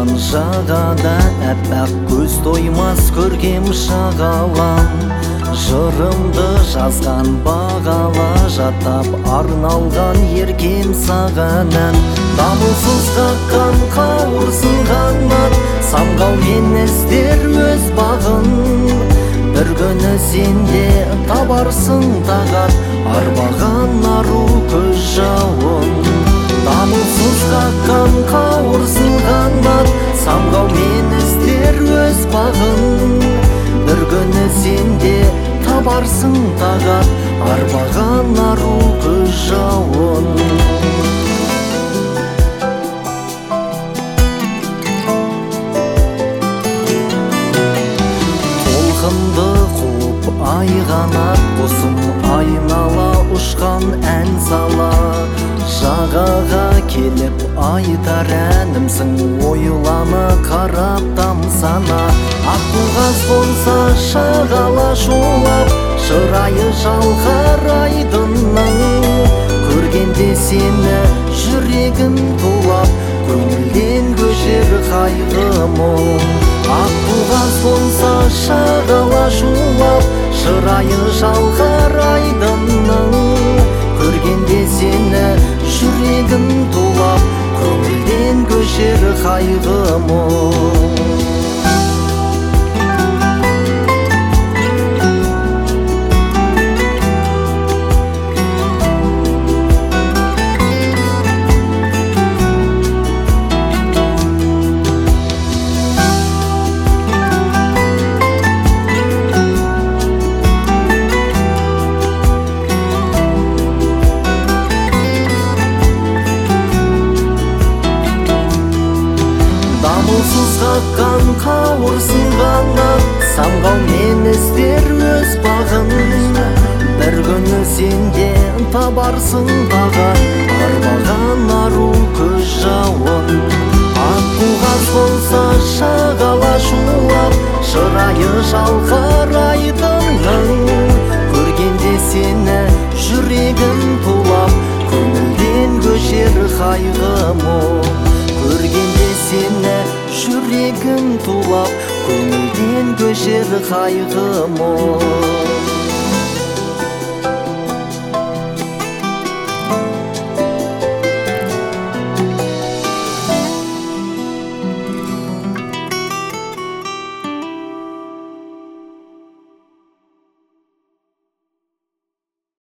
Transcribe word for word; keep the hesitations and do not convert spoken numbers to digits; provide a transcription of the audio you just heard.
тұрған жағада, әппақ көз тоймас көркем шағалам. Жырымды жазған бағала, жаттап арналған еркем саған ән. Дамылсыз қаққан қауырсынған ат, самғау мен іздер өз бағын. Бір күні сенде табарсың тағат, арбаған ару көз жауын. Дамылсыз қаққан қауырсынған ат, самғау мен іздер өз бағын. Бір күні сенде табарсың тағат, арбаған ару көз жауын. Толқынды қуып ай қанат, құсым айнала ұшқан ән сала. Жағаға келіп айтар әнімсің, ойлана қарап тамсана. Аққуғаз болса шағала шулап, шырайы жалғар айдынның. Көргенде сені жүрегім тулап, көңілден көшер қайғы мұң. Аққуғаз болса шағала шулап, шырайы жалғар айдынның. Көргенде сені жүрегім тулап, көңілден көшер қайғы мұң. Дамылсыз қаққан қауырсынған ат, самғау мен іздер өз бағын. Бір күні сенде табарсың тағат, арбаған ару көз жауын. Аққуғаз болса шағала шулап, шырайы жалғар айдынның. Көргенде сені жүрегім тулап, көңілден көшер қайғы мұң. Көргенде сені жүрегім тулап, көңілден көшер қайғы мұң.